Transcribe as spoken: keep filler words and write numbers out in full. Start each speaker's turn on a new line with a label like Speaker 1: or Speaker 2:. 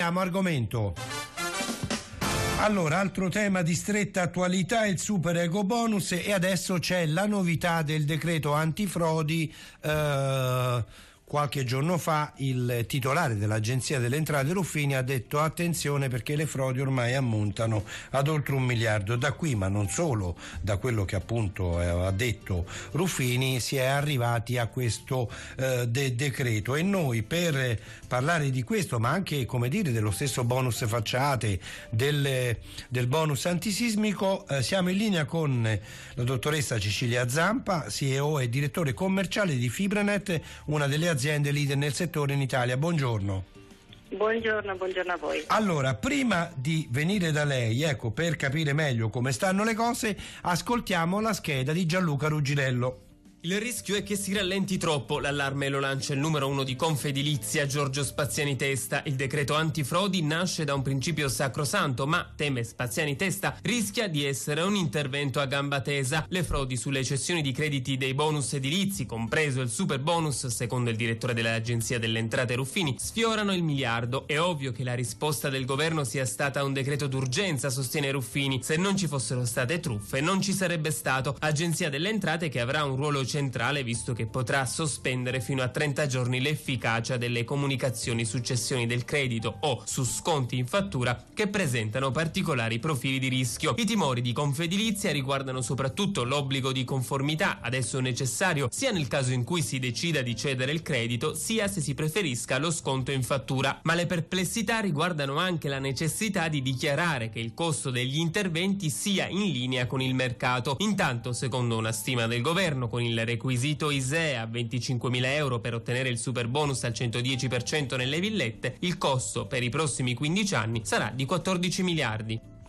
Speaker 1: cambiamo argomento. Allora, altro tema di stretta attualità, il super eco bonus, e adesso c'è la novità del decreto antifrodi. Eh, Qualche giorno fa il titolare dell'Agenzia delle Entrate Ruffini ha detto attenzione perché le frodi ormai ammontano ad oltre un miliardo. Da qui, ma non solo, da quello che appunto eh, ha detto Ruffini, si è arrivati a questo eh, de- decreto. E noi, per parlare di questo, ma anche, come dire, dello stesso bonus facciate, del, del bonus antisismico, eh, siamo in linea con la dottoressa Cecilia Zampa, C E O e direttore commerciale di Fibranet, una delle aziende aziende leader nel settore in Italia. Buongiorno.
Speaker 2: Buongiorno, buongiorno a voi.
Speaker 1: Allora, prima di venire da lei, ecco, per capire meglio come stanno le cose, ascoltiamo la scheda di Gianluca Rugginello.
Speaker 3: Il rischio è che si rallenti troppo, l'allarme lo lancia il numero uno di Confedilizia, Giorgio Spaziani Testa. Il decreto antifrodi nasce da un principio sacrosanto, ma, teme Spaziani Testa, rischia di essere un intervento a gamba tesa. Le frodi sulle cessioni di crediti dei bonus edilizi, compreso il super bonus, secondo il direttore dell'Agenzia delle Entrate Ruffini, sfiorano il miliardo. È ovvio che la risposta del governo sia stata un decreto d'urgenza, sostiene Ruffini. Se non ci fossero state truffe, non ci sarebbe stato. Agenzia delle Entrate che avrà un ruolo centrale, visto che potrà sospendere fino a trenta giorni l'efficacia delle comunicazioni su cessioni del credito o su sconti in fattura che presentano particolari profili di rischio. I timori di Confedilizia riguardano soprattutto l'obbligo di conformità, adesso necessario sia nel caso in cui si decida di cedere il credito, sia se si preferisca lo sconto in fattura. Ma le perplessità riguardano anche la necessità di dichiarare che il costo degli interventi sia in linea con il mercato. Intanto, secondo una stima del governo, con il requisito I S E E a venticinquemila euro per ottenere il super bonus al centodieci per cento nelle villette, il costo per i prossimi quindici anni sarà di quattordici miliardi.